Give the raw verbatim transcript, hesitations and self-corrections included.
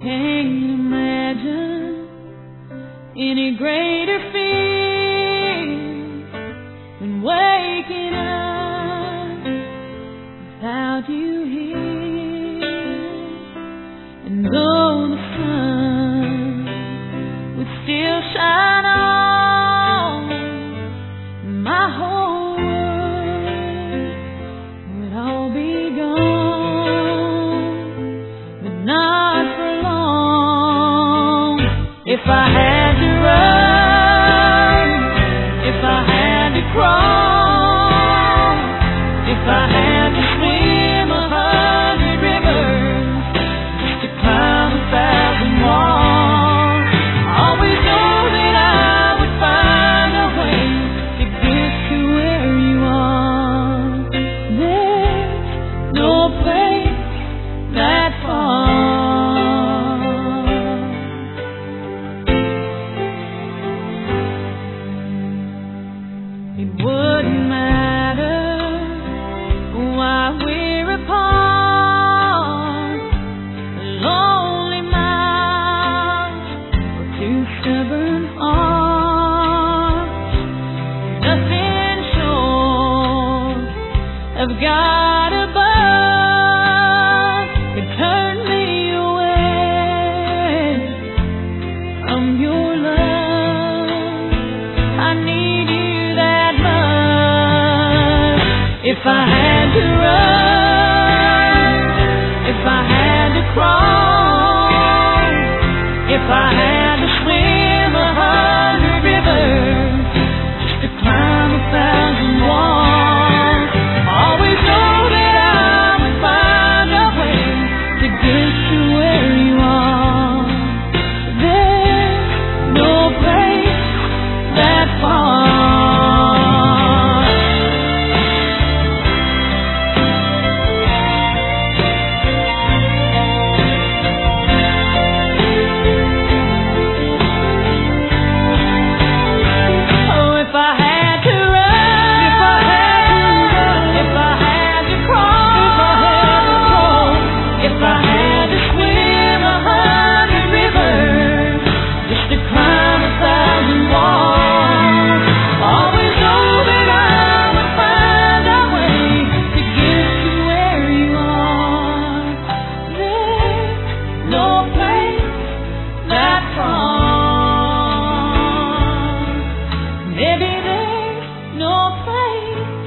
Can't imagine any greater fear than waking up without you here. And though the sun would still shine on, my whole world would all be gone, but not for long. If I had to run, if I had to crawl, if I had to swim a hundred rivers, just to climb a thousand walls, I always know that I would find a way to get to where you are. There's no place that far. It wouldn't matter why we're apart. A lonely miles or two stubborn hearts. Nothing short of God above could turn me away from your love. I need you that much. If I had to run, if I had to crawl, if I had to swim a hundred rivers, just to climb a thousand walls, I always know that I would find a way to get to where you are. There's no place that far. Oh, if I had to run, if I had to run, if I had to crawl, if I had to swim a hundred rivers, just to climb a thousand walls, always know that I would find a way to get to where you are. There's no place that far. Maybe there's no place